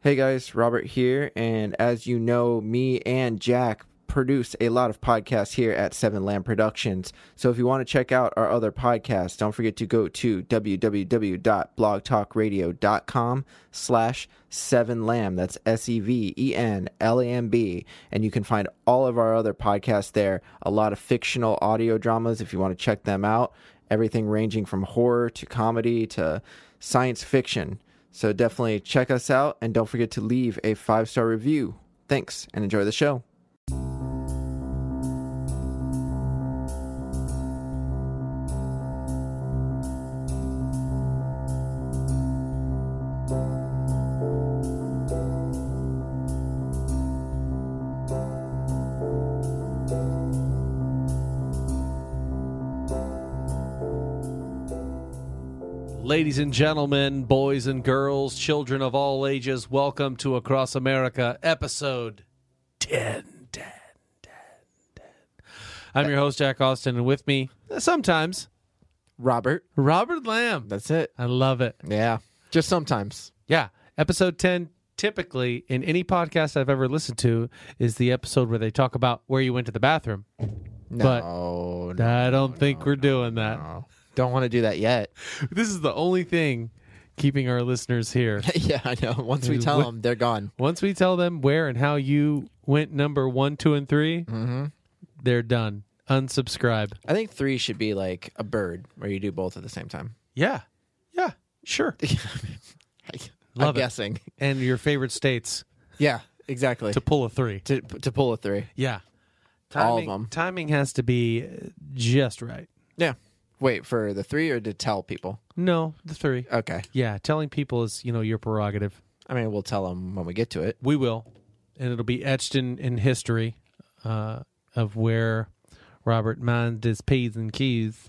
Hey guys, Robert here, and as you know, me and Jack produce a lot of podcasts here at Seven Lamb Productions. So if you want to check out our other podcasts, don't forget to go to www.blogtalkradio.com/7lamb. That's SEVENLAMB, and you can find all of our other podcasts there. A lot of fictional audio dramas if you want to check them out. Everything ranging from horror to comedy to science fiction. So definitely check us out, and don't forget to leave a 5-star review. Thanks, and enjoy the show. Ladies and gentlemen, boys and girls, children of all ages, welcome to Across America, episode 10. I'm your host, Jack Austin, and with me, sometimes, Robert Lamb. That's it. I love it. Yeah, just sometimes. Yeah, episode 10, typically, in any podcast I've ever listened to, is the episode where they talk about where you went to the bathroom. No, I don't think we're doing that. no. Don't want to do that yet. This is the only thing keeping our listeners here. Yeah, I know. Once we tell them, they're gone. Once we tell them where and how you went number 1, 2, and 3, they're done. Unsubscribe. I think 3 should be like a bird, where you do both at the same time. Yeah, sure. I'm Love it. guessing. And your favorite states Yeah, exactly. to pull a 3. To pull a 3. Yeah. All of them. Timing has to be just right. Yeah. Wait, for the 3 or to tell people? No, the 3. Okay. Yeah, telling people is, your prerogative. I mean, we'll tell them when we get to it. We will. And it'll be etched in history of where Robert minds his P's and Q's.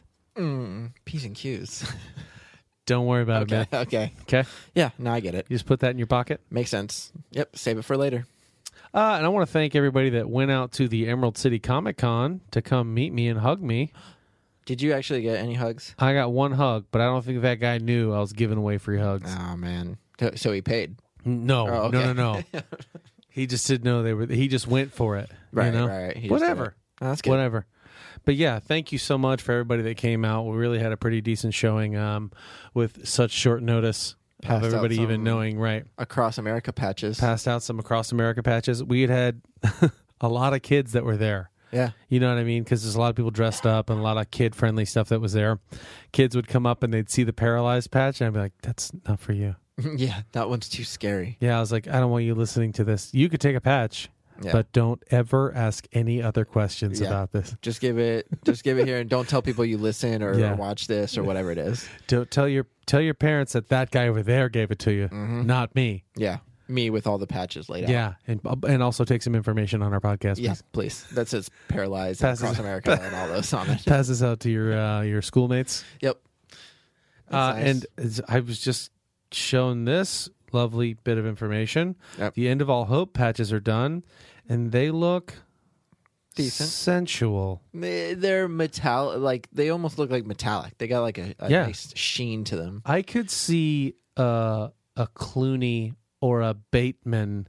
P's and Q's. Don't worry about it, man. Okay. Okay? Yeah, now I get it. You just put that in your pocket. Makes sense. Yep, save it for later. And I want to thank everybody that went out to the Emerald City Comic Con to come meet me and hug me. Did you actually get any hugs? I got one hug, but I don't think that guy knew I was giving away free hugs. Oh, man. So he paid? No, Oh, okay. no. He just didn't know they were. He just went for it. Right, you know? right. He just Whatever. did it. Oh, that's good. Whatever. But yeah, thank you so much for everybody that came out. We really had a pretty decent showing with such short notice Passed of out everybody even some knowing, right? Across America patches. Passed out some Across America patches. We had a lot of kids that were there. Yeah. You know what I mean? Because there's a lot of people dressed up and a lot of kid-friendly stuff that was there. Kids would come up and they'd see the paralyzed patch, and I'd be like, that's not for you. Yeah, that one's too scary. Yeah, I was like, I don't want you listening to this. You could take a patch, Yeah. but don't ever ask any other questions about this. Just give it here, and don't tell people you listen or watch this or whatever it is. Don't tell your parents that guy over there gave it to you, not me. Yeah, me with all the patches laid out. Yeah, and also take some information on our podcast. Yeah, please. That says paralyzed and Across America and all those on it. Pass this out to your schoolmates. Yep. That's nice. And I was just shown this lovely bit of information. Yep. The End of All Hope patches are done, and they look decent, sensual. They're metallic, like they almost look like metallic. They got like a nice sheen to them. I could see a Clooney or a Bateman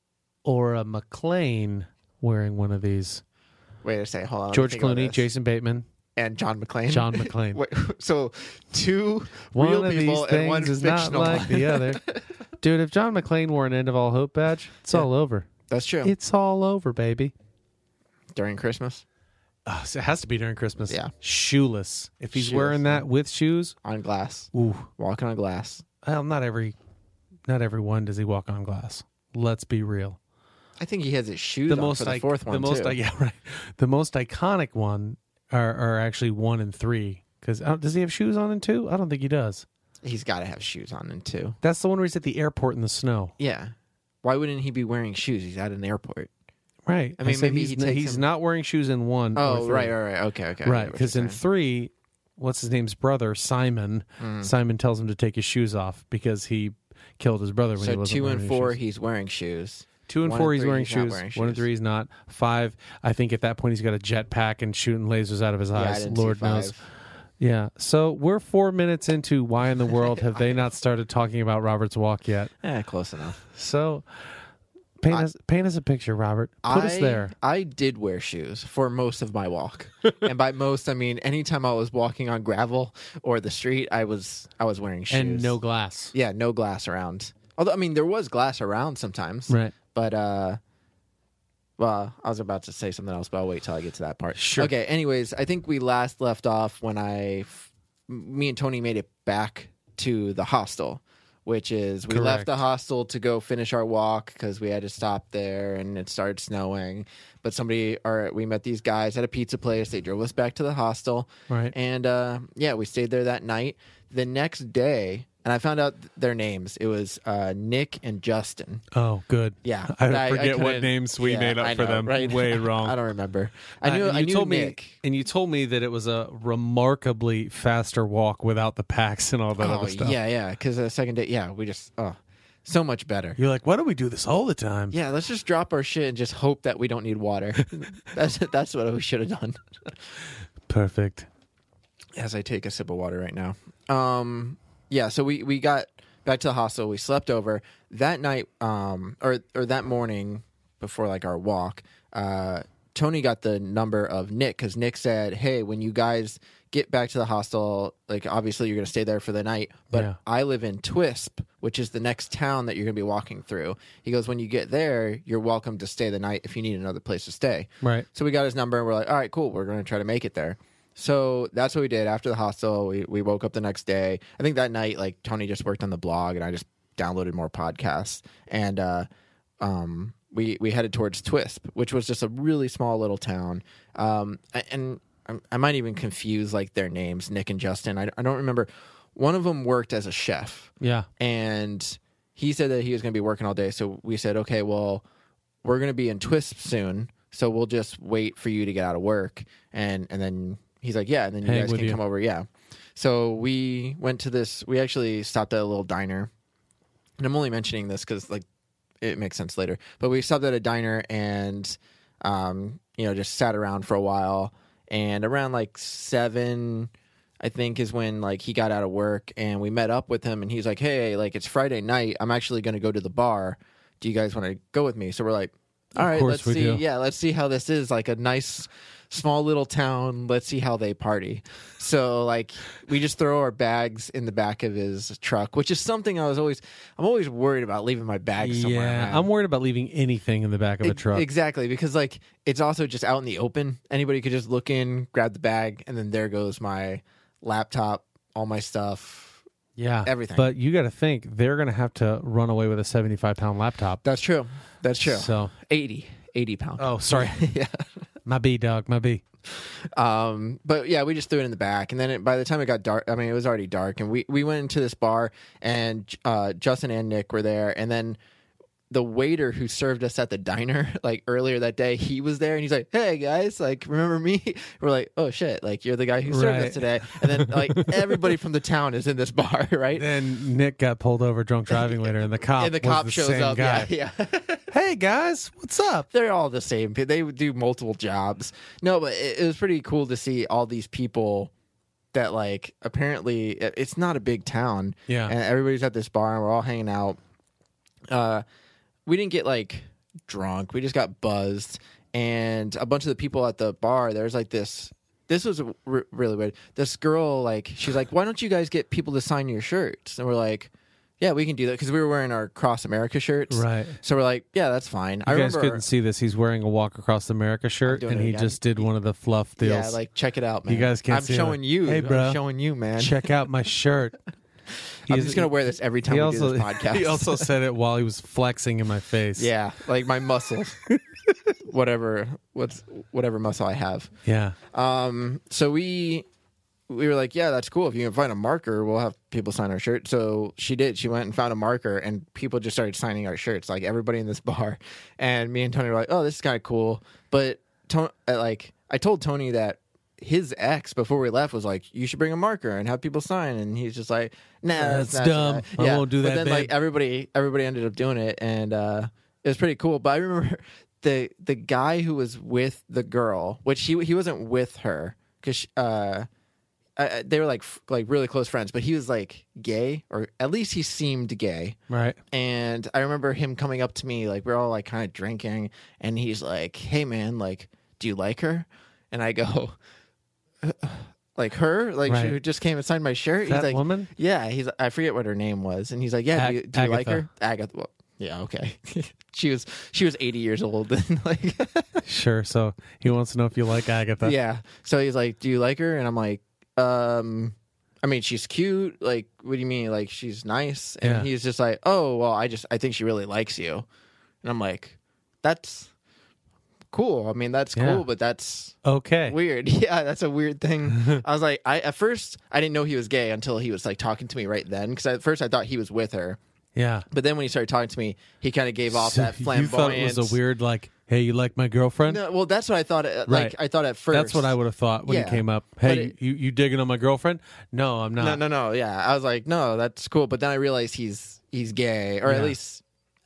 or a McClane wearing one of these. Wait a second, hold on. George Clooney, Jason Bateman, and John McClane. John McClane. Wait, so two one real of people these and one things is not fictional like one. the other. Dude, if John McClane wore an End of All Hope badge, it's all over. That's true. It's all over, baby. During Christmas? So it has to be during Christmas. Yeah. Shoeless. If he's Shoeless, wearing that with shoes, On glass. ooh. Walking on glass. Well, not everyone does he walk on glass. Let's be real. I think he has his shoes on for the fourth one, too. Right. The most iconic one are actually 1 and 3. Because does he have shoes on in 2? I don't think he does. He's got to have shoes on in 2. That's the one where he's at the airport in the snow. Yeah. Why wouldn't he be wearing shoes? He's at an airport. Right. I mean, said maybe he's not wearing shoes in 1. Oh, or 3. right. Okay. Right. Because in 3, what's his name's brother, Simon, Simon tells him to take his shoes off because he killed his brother when he So wasn't 2 wearing and his 4, shoes. he's wearing shoes. 2 and 1 4, and he's 3, wearing he's not shoes. wearing 1 and shoes. 3, he's not. 5, I think at that point he's got a jetpack and shooting lasers out of his I eyes. didn't see Lord 5. knows. Yeah. So we're 4 minutes into why in the world have they not started talking about Robert's Walk yet? Close enough. So paint us a picture, Robert. Put us there. I did wear shoes for most of my walk. And by most, I mean anytime I was walking on gravel or the street, I was wearing shoes. And no glass. Yeah, no glass around. Although, I mean, there was glass around sometimes. Right. But, well, I was about to say something else, but I'll wait till I get to that part. Sure. Okay, anyways, I think we last left off when me and Tony made it back to the hostel, which is we left the hostel to go finish our walk because we had to stop there and it started snowing. But we met these guys at a pizza place. They drove us back to the hostel. Right. And, we stayed there that night. The next day, and I found out their names. It was Nick and Justin. Oh, good. Yeah. I forget what names we made up for them. Right? Way wrong. I don't remember. I knew Nick. And you told me that it was a remarkably faster walk without the packs and all that other stuff. Yeah. Because the second day, we just, so much better. You're like, why don't we do this all the time? Yeah, let's just drop our shit and just hope that we don't need water. That's what we should have done. Perfect. As I take a sip of water right now. So we got back to the hostel. We slept over that night, or that morning before like our walk. Tony got the number of Nick because Nick said, "Hey, when you guys get back to the hostel, like obviously you're going to stay there for the night, but I live in Twisp, which is the next town that you're going to be walking through." He goes, "When you get there, you're welcome to stay the night if you need another place to stay." Right. So we got his number and we're like, "All right, cool. We're going to try to make it there." So that's what we did after the hostel. We woke up the next day. I think that night, like Tony just worked on the blog and I just downloaded more podcasts. And we headed towards Twisp, which was just a really small little town. And I might even confuse like their names, Nick and Justin. I don't remember. One of them worked as a chef. Yeah. And he said that he was going to be working all day. So we said, okay, well, we're going to be in Twisp soon. So we'll just wait for you to get out of work. And then he's like, yeah, and then you guys can come over. Yeah. So we went to we actually stopped at a little diner. And I'm only mentioning this because, like, it makes sense later. But we stopped at a diner and, just sat around for a while. And around, like, 7, I think, is when, like, he got out of work. And we met up with him. And he's like, hey, like, it's Friday night. I'm actually going to go to the bar. Do you guys want to go with me? So we're like, all right, let's see. Do. Yeah, let's see how this is. Like a nice, small little town. Let's see how they party. So, like, we just throw our bags in the back of his truck, which is something I'm always worried about leaving my bags somewhere. Yeah, I'm worried about leaving anything in the back of a truck. Exactly, because like it's also just out in the open. Anybody could just look in, grab the bag, and then there goes my laptop, all my stuff. Yeah, everything. But you got to think they're going to have to run away with a 75-pound laptop. That's true. So 80 pounds. Oh, sorry. Yeah. My B, dog. My B. But yeah, we just threw it in the back, and then by the time it got dark, I mean, it was already dark, and we went into this bar, and Justin and Nick were there, and then the waiter who served us at the diner like earlier that day, he was there, and he's like, "Hey guys, like, remember me?" We're like, "Oh shit, like you're the guy who served us today." And then like everybody from the town is in this bar, right? Then Nick got pulled over drunk driving later, and the cop shows up. Guy. Yeah. Hey guys, what's up? They're all the same. They do multiple jobs. No, but it was pretty cool to see all these people that like apparently it's not a big town. Yeah, and everybody's at this bar, and we're all hanging out. We didn't get like drunk. We just got buzzed, and a bunch of the people at the bar. There's like this. This was really weird. This girl, like, she's like, "Why don't you guys get people to sign your shirts?" And we're like, "Yeah, we can do that," because we were wearing our Cross America shirts. Right. So we're like, "Yeah, that's fine." You guys couldn't see this. He's wearing a Walk Across America shirt, and he just did one of the fluff deals. Yeah, like, check it out, man. You guys can't see it. I'm showing you. Hey, bro. I'm showing you, man. Check out my shirt. I'm just going to wear this every time we do this podcast. He also said it while he was flexing in my face. Yeah, like my muscles. whatever muscle I have. Yeah. So we were like, yeah, that's cool. If you can find a marker, we'll have people sign our shirt. So she did. She went and found a marker, and people just started signing our shirts, like everybody in this bar. And me and Tony were like, oh, this is kind of cool. But I told Tony that his ex before we left was like, you should bring a marker and have people sign, and he's just like, nah, that's dumb. I won't do that. But then like everybody ended up doing it, and it was pretty cool. But I remember the guy who was with the girl, which he wasn't with her because they were like really close friends, but he was like gay, or at least he seemed gay. Right. And I remember him coming up to me, like we're all like kind of drinking, and he's like, "Hey man, like, do you like her?" And I go, "Like her? Like Right. she just came and signed my shirt?" That he's like, woman? "Yeah." I forget what her name was, and he's like, "Yeah, do you like Agatha. her?" Agatha. Well, yeah, okay. she was 80 years old, and like, Sure. So he wants to know if you like Agatha. yeah. So he's like, "Do you like her?" And I'm like, I mean, she's cute. Like, what do you mean? Like, she's nice. And Yeah. he's just like, "Oh, well, I think she really likes you." And I'm like, "That's cool. I mean, that's Yeah. cool, but that's Okay. weird." Yeah, that's a weird thing. I was like, at first, I didn't know he was gay until he was like talking to me right then. Because at first I thought he was with her. Yeah. But then when he started talking to me, he kind of gave off So that you flamboyance. thought it was a weird, like, hey, you like my girlfriend? No, well, that's what I thought. Like, Right. I thought at first. That's what I would have thought when Yeah. he came up. But Hey, you digging on my girlfriend? No, I'm not. No. Yeah, I was like, no, that's cool. But then I realized he's gay, or at Yeah. least,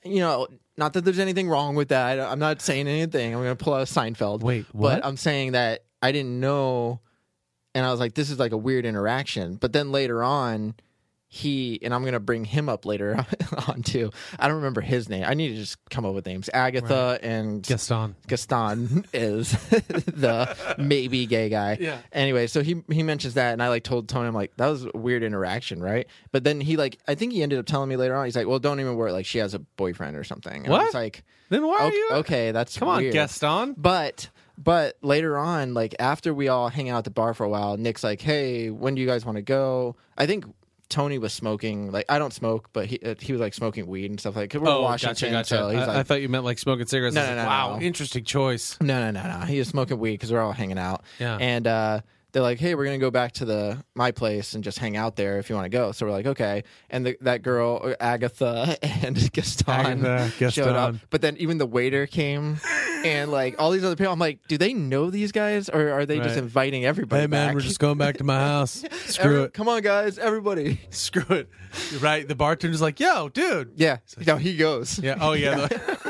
not that there's anything wrong with that. I'm not saying anything. I'm gonna pull out Seinfeld. Wait, what? But I'm saying that I didn't know, and I was like, this is like a weird interaction. But then later on, and I'm gonna bring him up later on too. I don't remember his name. I need to just come up with names. Agatha and Gaston. Gaston is the maybe gay guy. Yeah. Anyway, so he mentions that, and I like told Tony, I'm like, that was a weird interaction, right? But then he I think he ended up telling me later on, he's like, well, don't even worry, like she has a boyfriend or something. And I What? was like, Then why are you? okay, that's Come on, weird. Gaston. But later on, like after we all hang out at the bar for a while, Nick's like, hey, when do you guys want to go? I think Tony was smoking. Like, I don't smoke, but he was like smoking weed and stuff. Like, 'cause we're in Washington, gotcha. so he's I like, thought you meant like smoking cigarettes. No, I was no, like, no, wow, no. interesting choice. No. He was smoking weed because we're all hanging out. Yeah. And they're like, hey, we're going to go back to my place and just hang out there if you want to go. So we're like, okay. And that girl, Agatha and Gaston, Agatha, showed up. Gaston. But then even the waiter came and like all these other people. I'm like, do they know these guys, or are they just Right. inviting everybody Hey, man, back? we're just going back to my house. Screw it. Come on, guys, everybody. Screw it. You're right. The bartender's like, yo, dude. Yeah. No, he goes. Yeah. Oh, yeah.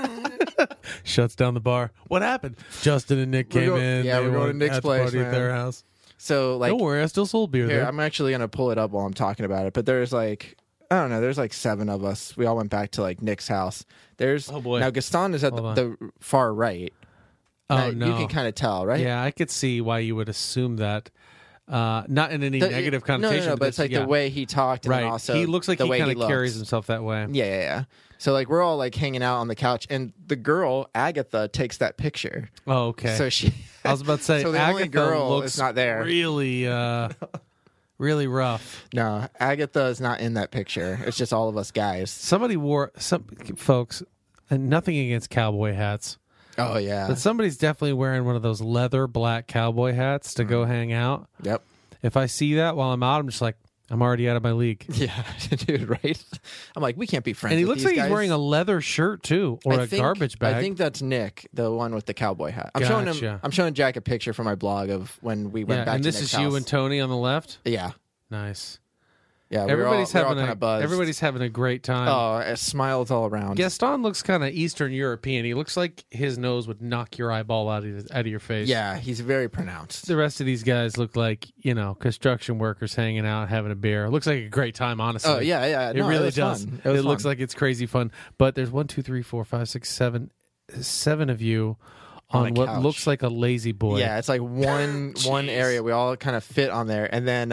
Shuts down the bar. What happened? Justin and Nick came in. Yeah, They we're going to went Nick's at the place, party at man. their house. So like, Don't worry, I still sold beer here, there. I'm actually going to pull it up while I'm talking about it. But there's like, I don't know, there's like 7 of us. We all went back to like Nick's house. There's Oh, boy. Now Gaston is at Hold the far right. Oh, Now, no. You can kind of tell, right? Yeah, I could see why you would assume that. Not in any negative No, connotation. but it's like the way he talked, and right. then also He looks like the he way kind of looks. carries himself that way. Yeah. So like we're all like hanging out on the couch, and the girl Agatha takes that picture. Oh, okay. So she, I was about to say, so the Agatha only girl looks is not there. really, really rough. No, Agatha is not in that picture. It's just all of us guys. Somebody wore some folks, and nothing against cowboy hats, Oh yeah. but somebody's definitely wearing one of those leather black cowboy hats to go hang out. Yep. If I see that while I'm out, I'm just like, I'm already out of my league. Yeah, dude. Right. I'm like, we can't be friends. And he with looks these like guys. he's wearing a leather shirt too, or a garbage bag. I think that's Nick, the one with the cowboy hat. I'm Gotcha. showing Jack a picture from my blog of when we went yeah, back and to this Nick's is you house. and Tony on the left. Yeah. Nice. Yeah. Everybody's we're all having kind of buzzed. everybody's having a great time. Oh, smiles all around. Gaston looks kind of Eastern European. He looks like his nose would knock your eyeball out of your face. Yeah, he's very pronounced. The rest of these guys look like, construction workers hanging out, having a beer. Looks like a great time, honestly. Oh yeah. It No, really was does. fun. It was looks fun. like it's crazy fun. But there's 1, 2, 3, 4, 5, 6, 7, 7 of you On on a what couch. looks like a lazy boy. Yeah, it's like one Jeez. area we all kind of fit on there, and then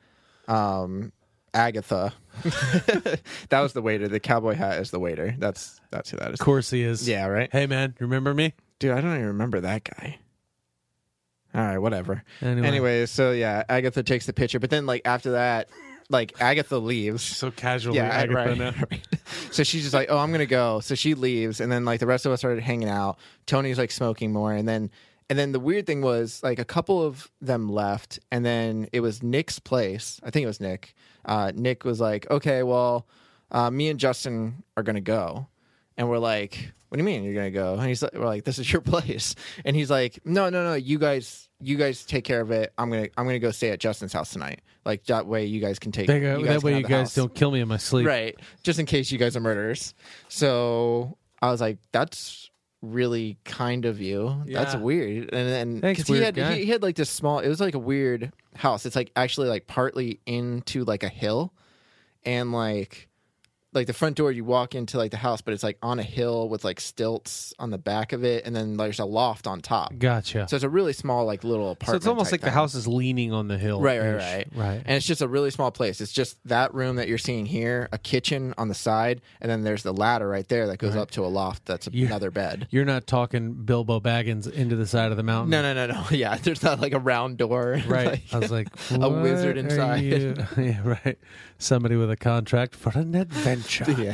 Agatha. That was the waiter. The cowboy hat is the waiter. That's who that is. Of course he is. Yeah, right. Hey, man, remember me? Dude, I don't even remember that guy. All right, whatever. Anyway. So yeah, Agatha takes the picture, but then like after that, like Agatha leaves. So casually, Yeah, Agatha right, now. right. So she's just like, "Oh, I'm gonna go." So she leaves, and then like the rest of us started hanging out. Tony's like smoking more, and then the weird thing was like a couple of them left, and then it was Nick's place. I think it was Nick. Nick was like, "Okay, well, me and Justin are gonna go," and we're like, "What do you mean you're gonna go?" And he's like, "We're like, this is your place," and he's like, "No, you guys take care of it. I'm gonna go stay at Justin's house tonight. Like that way you guys can take. That guys way can you have the guys house." don't kill me in my sleep. Right. Just in case you guys are murderers. So I was like, that's really kind of you. That's Yeah. weird. And Thanks, 'cause weird guy. he had like this small. It was like a weird house. It's like actually like partly into like a hill, and like the front door, you walk into like the house, but it's like on a hill with like stilts on the back of it, and then there's a loft on top. Gotcha. So it's a really small like little So apartment. it's almost type like the thing. house is leaning on the hill. Right. Right. And it's just a really small place. It's just that room that you're seeing here, a kitchen on the side, and then there's the ladder right there that goes Right. up to a loft that's You- another bed. You're not talking Bilbo Baggins into the side of the mountain. No. Yeah, there's not like a round door. Right. Like, I was like, a wizard "What are inside." you-" Yeah, right. Somebody with a contract for an adventure. yeah.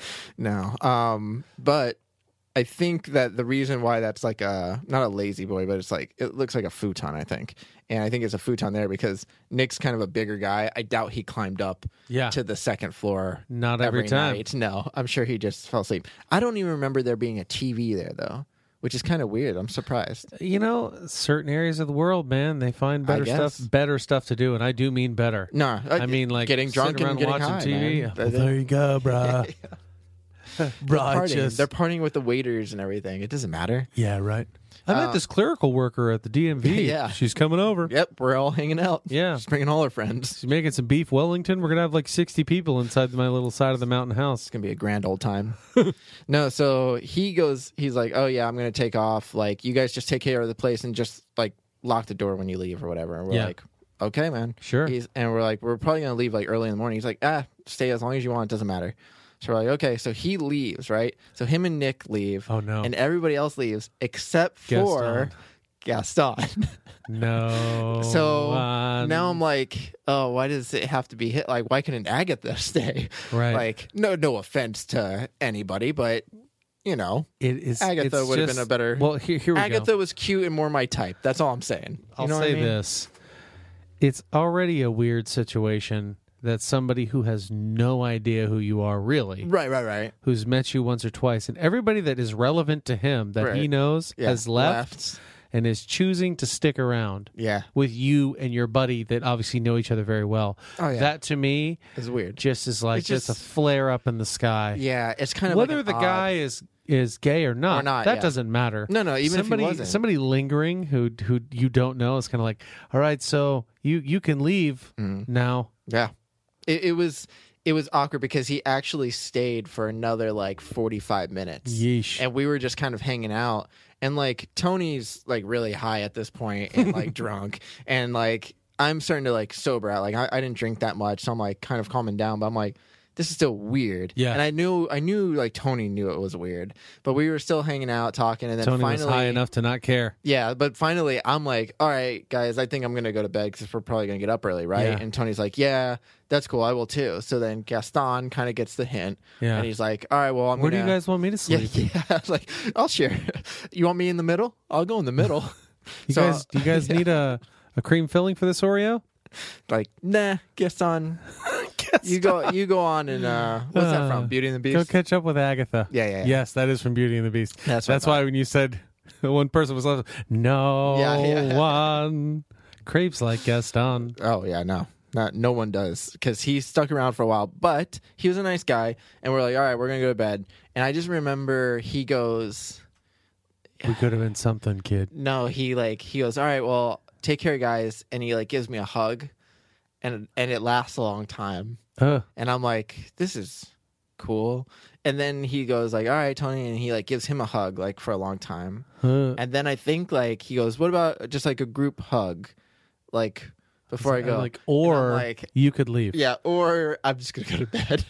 No. But I think that the reason why that's like not a lazy boy, but it's like it looks like a futon, I think. And I think it's a futon there because Nick's kind of a bigger guy. I doubt he climbed up Yeah. to the second floor Not every time. night. No, I'm sure he just fell asleep. I don't even remember there being a TV there though, which is kind of weird. I'm surprised. You know, certain areas of the world, man, they find I better stuff to do, and I do mean better. No, I mean, like getting drunk sitting and around getting watching high, TV. man. Well, there you go, bruh. Righteous. They're partying with the waiters and everything. It doesn't matter. Yeah, right. I met this clerical worker at the DMV. Yeah. She's coming over. Yep, we're all hanging out. Yeah. Just bringing all our friends. She's making some beef Wellington. We're going to have like 60 people inside my little side of the mountain house. It's gonna be a grand old time. No, so he's like, oh yeah, I'm gonna take off. Like, you guys just take care of the place and just like lock the door when you leave or whatever. And we're Yeah. like, okay, man. Sure. And we're like, we're probably gonna leave like early in the morning. He's like, stay as long as you want. It doesn't matter. So we're like, okay. So he leaves, right? So him and Nick leave. Oh, no. And everybody else leaves except for Gaston. No. So one. now I'm like, oh, why does it have to be hit? Like, why couldn't Agatha stay? Right. Like, no offense to anybody, but you know, It is, Agatha it's would have just- been a better. Well, here we Agatha go. was cute and more my type. That's all I'm saying. You I'll know say what I mean? this. It's already a weird situation that somebody who has no idea who you are really, Right. who's met you once or twice, and everybody that is relevant to him that he Right. knows Yeah. has left and is choosing to stick around Yeah. with you and your buddy that obviously know each other very well. Oh, yeah. That to me It's weird. just is like It's just a just- flare up in the sky. Yeah, it's kind of Whether like the an guy is gay or not, not, that yeah. doesn't matter. No, even somebody, if he wasn't. somebody lingering who you don't know is kind of like, all right, so you can leave Mm. now. Yeah. It was awkward because he actually stayed for another like 45 minutes. Yeesh. And we were just kind of hanging out. And like Tony's like really high at this point and like drunk. And like I'm starting to like sober out. Like I didn't drink that much, so I'm like kind of calming down, but I'm like, this is still weird. Yeah. And I knew like Tony knew it was weird. But we were still hanging out, talking, and then Tony finally was high enough to not care. Yeah, but finally, I'm like, all right, guys, I think I'm going to go to bed because we're probably going to get up early, right? Yeah. And Tony's like, yeah, that's cool. I will too. So then Gaston kind of gets the hint. Yeah. And he's like, all right, well, I'm Where going do you guys want me to Yeah, sleep? yeah. I was like, I'll share. You want me in the middle? I'll go in the middle. You So- guys need a cream filling for this Oreo? Like, nah, Gaston. You go on and what's that from? Beauty and the Go Beast? catch up with Agatha. Yeah. Yes, that is from Beauty and the Beast. That's what I That's why when you said one person was left, no Yeah. one craves like Gaston. Oh yeah, no one does because he stuck around for a while, but he was a nice guy, and we're like, all right, we're gonna go to bed. And I just remember he goes, We could have been something, kid. no, he goes, all right, well, take care, guys, and he like gives me a hug, and it lasts a long time, and I'm like, this is cool. And then he goes like, all right, Tony, and he like gives him a hug like for a long time, and then I think like he goes, what about just like a group hug, like before I go, like, And I'm or like, you could leave. yeah, or I'm just gonna go to bed.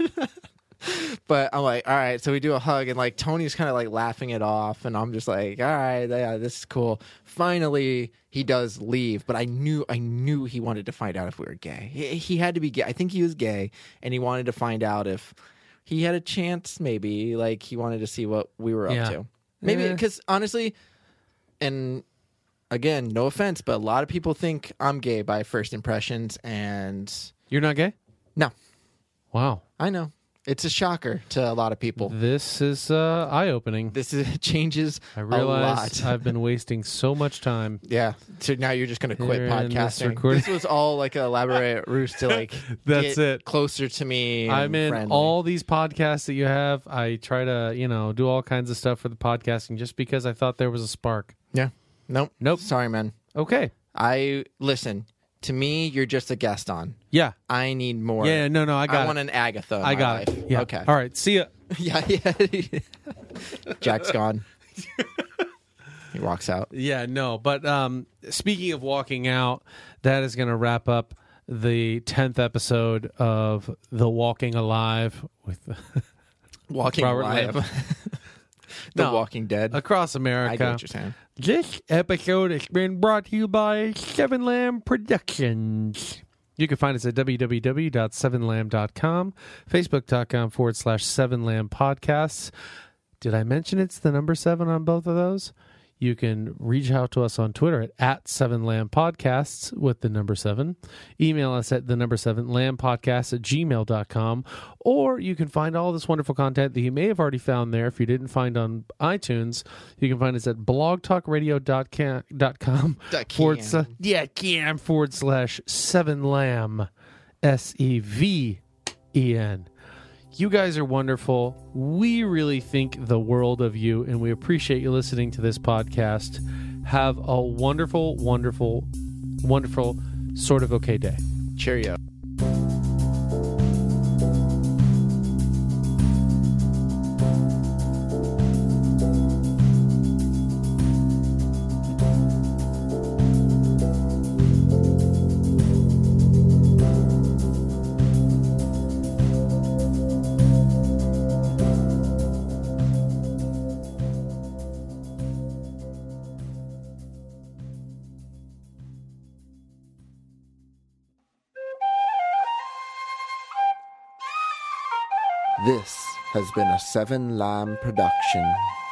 But I'm like, all right, so we do a hug, and like Tony's kind of like laughing it off, and I'm just like, all right, yeah, this is cool. Finally, he does leave, but I knew he wanted to find out if we were gay. He had to be gay. I think he was gay, and he wanted to find out if he had a chance. Maybe like he wanted to see what we were up Yeah. to. Maybe because honestly, and again, no offense, but a lot of people think I'm gay by first impressions, and You're not gay? no. Wow. I know. It's a shocker to a lot of people. This is eye-opening. Changes I a realize lot. I've been wasting so much time. Yeah. So now you're just going to quit Here in this podcasting. recording. This was all like an elaborate ruse to like That's get it. closer to me. I'm and in friendly. all these podcasts that you have. I try to, do all kinds of stuff for the podcasting just because I thought there was a spark. Yeah. Nope. Sorry, man. Okay. Listen. To me, you're just a guest on. Yeah. I need more. Yeah, no, I got I it. want an Agatha. In I my got life. it. Yeah. Okay. All right. See ya. Yeah. Jack's gone. He walks out. Yeah, no. But speaking of walking out, that is going to wrap up the 10th episode of The Walking Alive with Walking Robert Alive. Lamb. The No. Walking Dead. Across I America. get what you're saying. This episode has been brought to you by Seven Lamb Productions. You can find us at www.sevenlamb.com, facebook.com/7lamb podcasts. Did I mention it's the number 7 on both of those? You can reach out to us on Twitter at 7lamb podcasts with the number 7. Email us at the number 7lambpodcasts@gmail.com. Or you can find all this wonderful content that you may have already found there. If you didn't find on iTunes, you can find us at blogtalkradio.com /7lamb, SEVEN. You guys are wonderful. We really think the world of you, and we appreciate you listening to this podcast. Have a wonderful, wonderful, wonderful, sort of okay day. Cheerio. This has been a 7 Lamb production.